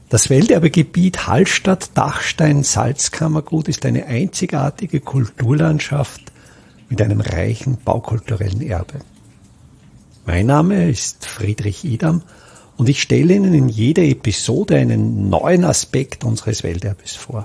Das Welterbegebiet Hallstatt-Dachstein-Salzkammergut ist eine einzigartige Kulturlandschaft mit einem reichen baukulturellen Erbe. Mein Name ist Friedrich Idam und ich stelle Ihnen in jeder Episode einen neuen Aspekt unseres Welterbes vor.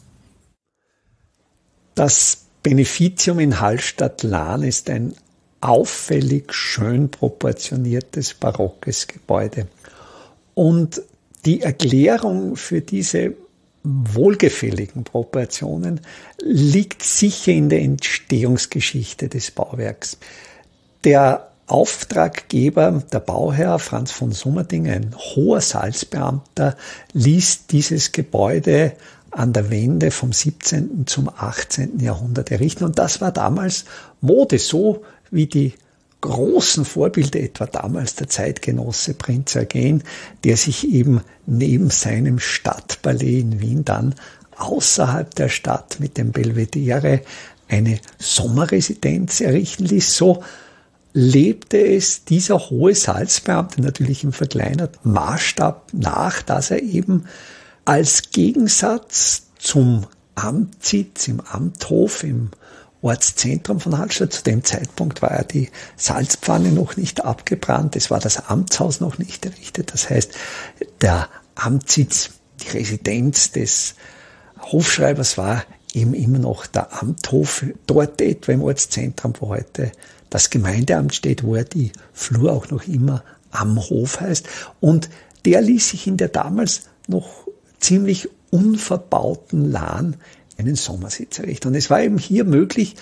Das Beneficium in Hallstatt-Lahn ist ein auffällig schön proportioniertes barockes Gebäude. Und die Erklärung für diese wohlgefälligen Proportionen liegt sicher in der Entstehungsgeschichte des Bauwerks. Der Auftraggeber, der Bauherr Franz von Summerding, ein hoher Salzbeamter, ließ dieses Gebäude an der Wende vom 17. zum 18. Jahrhundert errichten. Und das war damals Mode, so wie die großen Vorbilder, etwa damals der Zeitgenosse Prinz Eugen, der sich eben neben seinem Stadtpalais in Wien dann außerhalb der Stadt mit dem Belvedere eine Sommerresidenz errichten ließ. So lebte es dieser hohe Salzbeamte natürlich im verkleinerten Maßstab nach, dass er eben als Gegensatz zum Amtssitz im Amthof im Ortszentrum von Hallstatt. Zu dem Zeitpunkt war ja die Salzpfanne noch nicht abgebrannt, es war das Amtshaus noch nicht errichtet. Das heißt, der Amtssitz, die Residenz des Hofschreibers war eben immer noch der Amthof, dort etwa im Ortszentrum, wo heute das Gemeindeamt steht, wo ja die Flur auch noch immer am Hof heißt. Und der ließ sich in der damals noch ziemlich unverbauten Lahn einen Sommersitz errichten. Und es war eben hier möglich,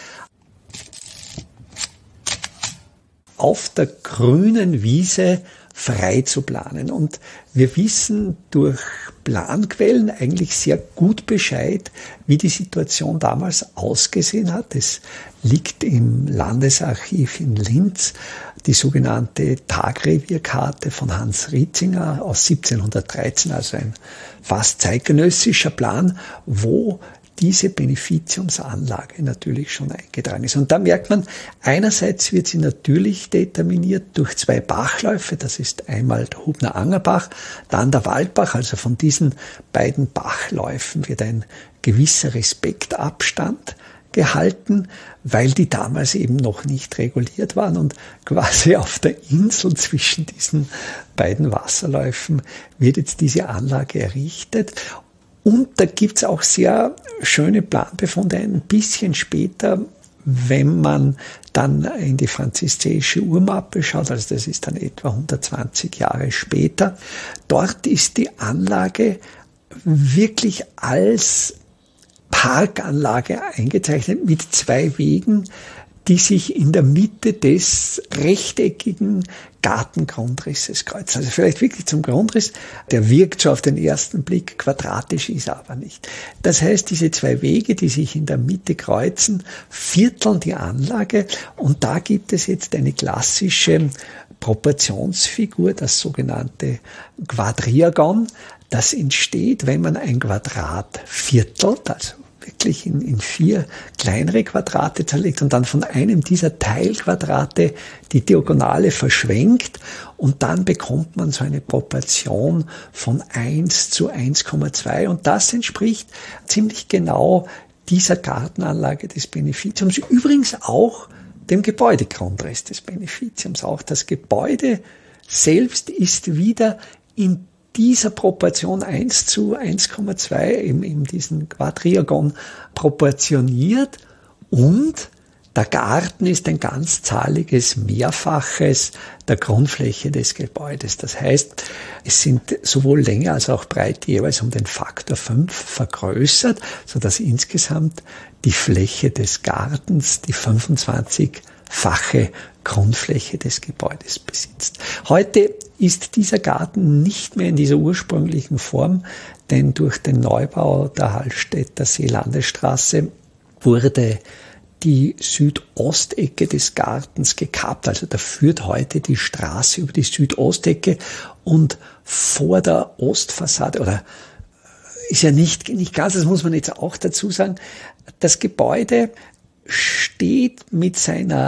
auf der grünen Wiese frei zu planen. Und wir wissen durch Planquellen eigentlich sehr gut Bescheid, wie die Situation damals ausgesehen hat. Es liegt im Landesarchiv in Linz die sogenannte Tagrevierkarte von Hans Rietzinger aus 1713, also ein fast zeitgenössischer Plan, wo diese Beneficiumsanlage natürlich schon eingetragen ist. Und da merkt man, einerseits wird sie natürlich determiniert durch zwei Bachläufe, das ist einmal der Hubner Angerbach, dann der Waldbach, also von diesen beiden Bachläufen wird ein gewisser Respektabstand gehalten, weil die damals eben noch nicht reguliert waren und quasi auf der Insel zwischen diesen beiden Wasserläufen wird jetzt diese Anlage errichtet. Und da gibt's auch sehr schöne Planbefunde ein bisschen später, wenn man dann in die franziszäische Uhrmappe schaut, also das ist dann etwa 120 Jahre später. Dort ist die Anlage wirklich als Parkanlage eingezeichnet mit zwei Wegen, die sich in der Mitte des rechteckigen Gartengrundrisses kreuzen. Also vielleicht wirklich zum Grundriss, der wirkt schon auf den ersten Blick quadratisch, ist aber nicht. Das heißt, diese zwei Wege, die sich in der Mitte kreuzen, vierteln die Anlage und da gibt es jetzt eine klassische Proportionsfigur, das sogenannte Quadriagon. Das entsteht, wenn man ein Quadrat viertelt, also wirklich in vier kleinere Quadrate zerlegt und dann von einem dieser Teilquadrate die Diagonale verschwenkt und dann bekommt man so eine Proportion von 1 zu 1,2 und das entspricht ziemlich genau dieser Gartenanlage des Beneficiums, übrigens auch dem Gebäudegrundriss des Beneficiums. Auch das Gebäude selbst ist wieder in dieser Proportion 1 zu 1,2 in diesen Quadriagon proportioniert und der Garten ist ein ganzzahliges Mehrfaches der Grundfläche des Gebäudes. Das heißt, es sind sowohl Länge als auch Breite jeweils um den Faktor 5 vergrößert, sodass insgesamt die Fläche des Gartens die 25-fache Grundfläche des Gebäudes besitzt. Heute ist dieser Garten nicht mehr in dieser ursprünglichen Form, denn durch den Neubau der Hallstätter Seelandesstraße wurde die Südostecke des Gartens gekappt. Also da führt heute die Straße über die Südostecke und vor der Ostfassade, oder ist ja nicht ganz, das muss man jetzt auch dazu sagen, das Gebäude steht mit seiner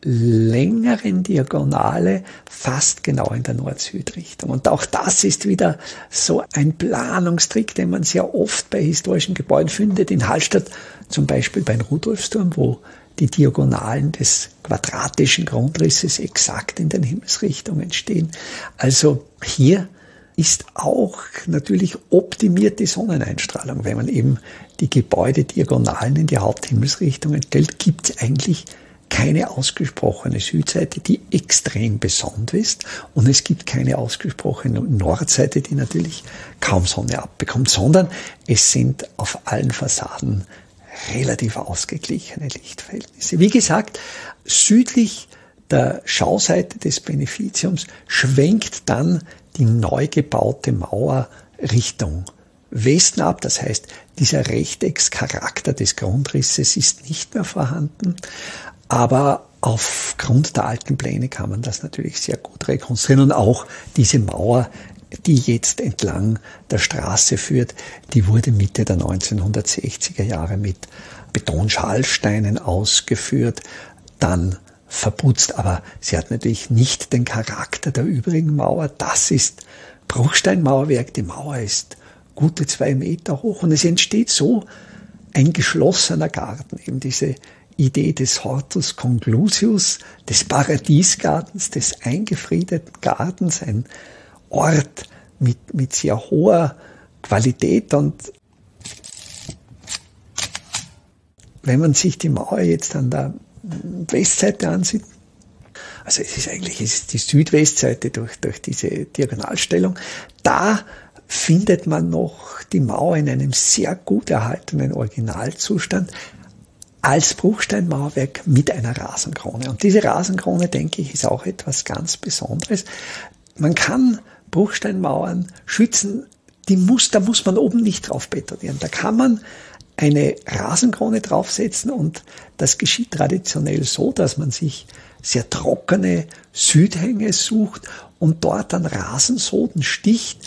längeren Diagonale fast genau in der Nord-Süd-Richtung. Und auch das ist wieder so ein Planungstrick, den man sehr oft bei historischen Gebäuden findet. In Hallstatt zum Beispiel beim Rudolfsturm, wo die Diagonalen des quadratischen Grundrisses exakt in den Himmelsrichtungen stehen. Also hier ist auch natürlich optimiert die Sonneneinstrahlung. Wenn man eben die Gebäudediagonalen in die Haupthimmelsrichtungen stellt, gibt es eigentlich keine ausgesprochene Südseite, die extrem besonders ist, und es gibt keine ausgesprochene Nordseite, die natürlich kaum Sonne abbekommt, sondern es sind auf allen Fassaden relativ ausgeglichene Lichtverhältnisse. Wie gesagt, südlich der Schauseite des Beneficiums schwenkt dann die neu gebaute Mauer Richtung Westen ab. Das heißt, dieser Rechteckscharakter des Grundrisses ist nicht mehr vorhanden. Aber aufgrund der alten Pläne kann man das natürlich sehr gut rekonstruieren. Und auch diese Mauer, die jetzt entlang der Straße führt, die wurde Mitte der 1960er Jahre mit Betonschalsteinen ausgeführt, dann verputzt. Aber sie hat natürlich nicht den Charakter der übrigen Mauer. Das ist Bruchsteinmauerwerk. Die Mauer ist gute 2 Meter hoch und es entsteht so ein geschlossener Garten, eben diese Idee des Hortus conclusius, des Paradiesgartens, des eingefriedeten Gartens, ein Ort mit sehr hoher Qualität. Und wenn man sich die Mauer jetzt an der Westseite ansieht, also es ist die Südwestseite durch diese Diagonalstellung, da findet man noch die Mauer in einem sehr gut erhaltenen Originalzustand als Bruchsteinmauerwerk mit einer Rasenkrone. Und diese Rasenkrone, denke ich, ist auch etwas ganz Besonderes. Man kann Bruchsteinmauern schützen, da muss man oben nicht drauf betonieren. Da kann man eine Rasenkrone draufsetzen und das geschieht traditionell so, dass man sich sehr trockene Südhänge sucht und dort dann Rasensoden sticht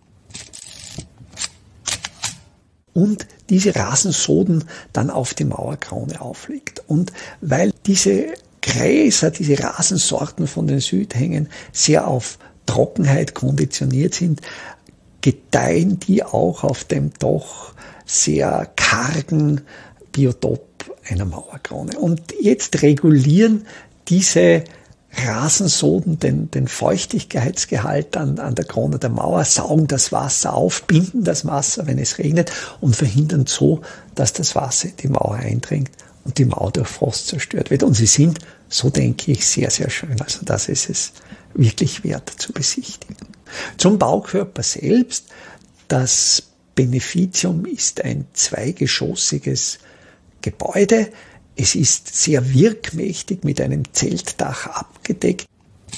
und diese Rasensoden dann auf die Mauerkrone auflegt. Und weil diese Gräser, diese Rasensorten von den Südhängen sehr auf Trockenheit konditioniert sind, gedeihen die auch auf dem doch sehr kargen Biotop einer Mauerkrone. Und jetzt regulieren diese Rasensoden den Feuchtigkeitsgehalt an der Krone der Mauer, saugen das Wasser auf, binden das Wasser, wenn es regnet, und verhindern so, dass das Wasser in die Mauer eindringt und die Mauer durch Frost zerstört wird. Und sie sind, so denke ich, sehr, sehr schön. Also das ist es wirklich wert zu besichtigen. Zum Baukörper selbst. Das Beneficium ist ein zweigeschossiges Gebäude. Es ist sehr wirkmächtig mit einem Zeltdach abgedeckt.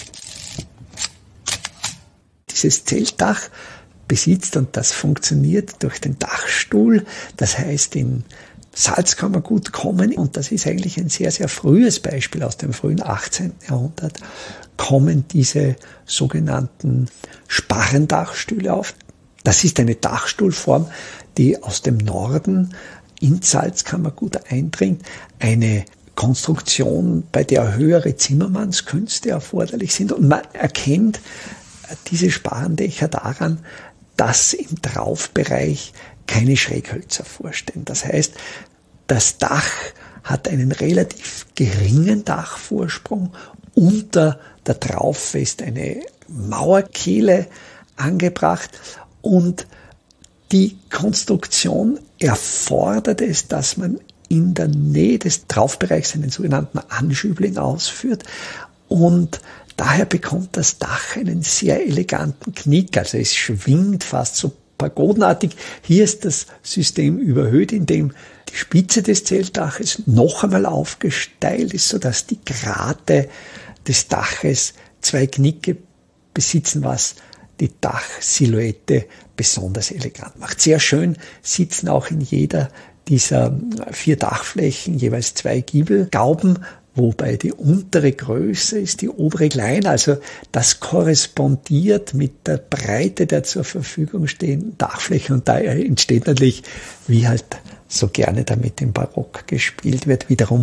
Dieses Zeltdach besitzt, und das funktioniert durch den Dachstuhl, das heißt in Salzkammergut kommen, und das ist eigentlich ein sehr, sehr frühes Beispiel aus dem frühen 18. Jahrhundert, kommen diese sogenannten Sparrendachstühle auf. Das ist eine Dachstuhlform, die aus dem Norden ins Salzkammergut eindringt. Eine Konstruktion, bei der höhere Zimmermannskünste erforderlich sind. Und man erkennt diese Sparrendächer daran, dass im Traufbereich keine Schräghölzer vorstehen. Das heißt, das Dach hat einen relativ geringen Dachvorsprung. Unter der Traufe ist eine Mauerkehle angebracht und die Konstruktion erfordert es, dass man in der Nähe des Traufbereichs einen sogenannten Anschübling ausführt, und daher bekommt das Dach einen sehr eleganten Knick, also es schwingt fast so pagodenartig. Hier ist das System überhöht, indem die Spitze des Zeltdaches noch einmal aufgesteilt ist, sodass die Grate des Daches 2 Knicke besitzen, was die Dachsilhouette besonders elegant macht. Sehr schön sitzen auch in jeder dieser 4 Dachflächen jeweils 2 Giebelgauben, wobei die untere größer ist, die obere kleiner. Also das korrespondiert mit der Breite der zur Verfügung stehenden Dachfläche, und da entsteht natürlich, wie halt so gerne damit im Barock gespielt wird, wiederum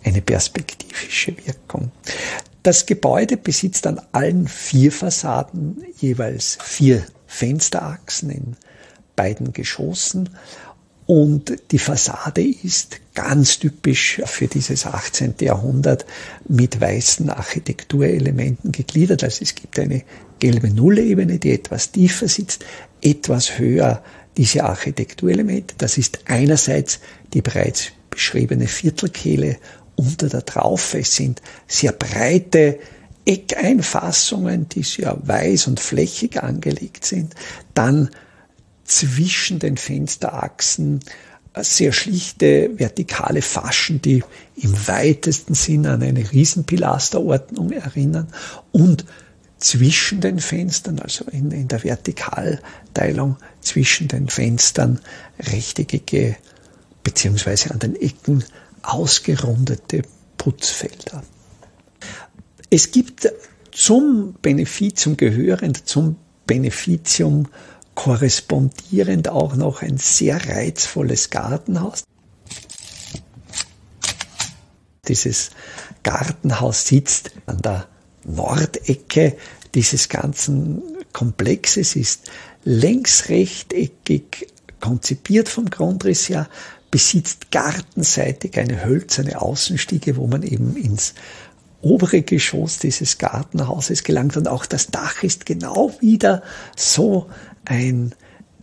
eine perspektivische Wirkung. Das Gebäude besitzt an allen 4 Fassaden jeweils 4 Fensterachsen in beiden Geschossen und die Fassade ist ganz typisch für dieses 18. Jahrhundert mit weißen Architekturelementen gegliedert. Also es gibt eine gelbe Nullebene, die etwas tiefer sitzt, etwas höher diese Architekturelemente. Das ist einerseits die bereits beschriebene Viertelkehle unter der Traufe. Es sind sehr breite Eckeinfassungen, die sehr weiß und flächig angelegt sind. Dann zwischen den Fensterachsen sehr schlichte vertikale Faschen, die im weitesten Sinn an eine Riesenpilasterordnung erinnern. Und zwischen den Fenstern, also in der Vertikalteilung zwischen den Fenstern, rechteckige beziehungsweise an den Ecken ausgerundete Putzfelder. Es gibt zum Beneficium gehörend, zum Beneficium korrespondierend auch noch ein sehr reizvolles Gartenhaus. Dieses Gartenhaus sitzt an der Nordecke dieses ganzen Komplexes, ist längsrechteckig konzipiert vom Grundriss her, besitzt gartenseitig eine hölzerne Außenstiege, wo man eben ins obere Geschoss dieses Gartenhauses gelangt, und auch das Dach ist genau wieder so ein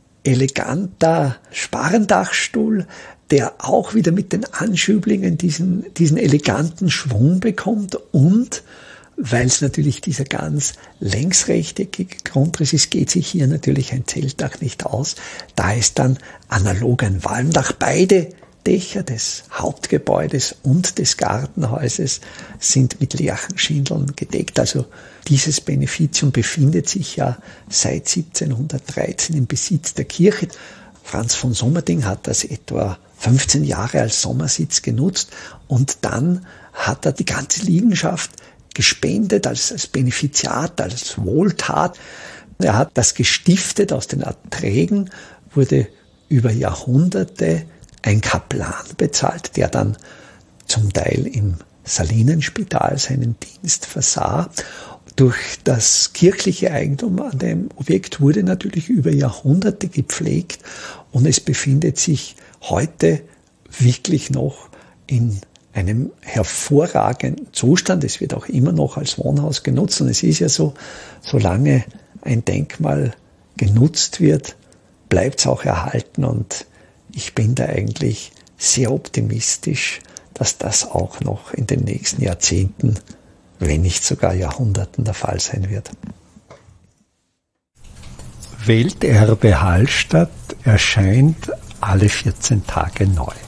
eleganter Sparrendachstuhl, der auch wieder mit den Anschüblingen diesen eleganten Schwung bekommt, und weil es natürlich dieser ganz längsrechteckige Grundriss ist, geht sich hier natürlich ein Zeltdach nicht aus. Da ist dann analog ein Walmdach. Beide Dächer des Hauptgebäudes und des Gartenhauses sind mit Lärchenschindeln gedeckt. Also dieses Beneficium befindet sich ja seit 1713 im Besitz der Kirche. Franz von Sommerding hat das etwa 15 Jahre als Sommersitz genutzt, und dann hat er die ganze Liegenschaft gespendet als Benefiziat, als Wohltat. Er hat das gestiftet. Aus den Erträgen wurde über Jahrhunderte ein Kaplan bezahlt, der dann zum Teil im Salinenspital seinen Dienst versah. Durch das kirchliche Eigentum an dem Objekt wurde natürlich über Jahrhunderte gepflegt, und es befindet sich heute wirklich noch in einem hervorragenden Zustand. Es wird auch immer noch als Wohnhaus genutzt, und es ist ja so, solange ein Denkmal genutzt wird, bleibt es auch erhalten, und ich bin da eigentlich sehr optimistisch, dass das auch noch in den nächsten Jahrzehnten, wenn nicht sogar Jahrhunderten der Fall sein wird. Welterbe Hallstatt erscheint alle 14 Tage neu.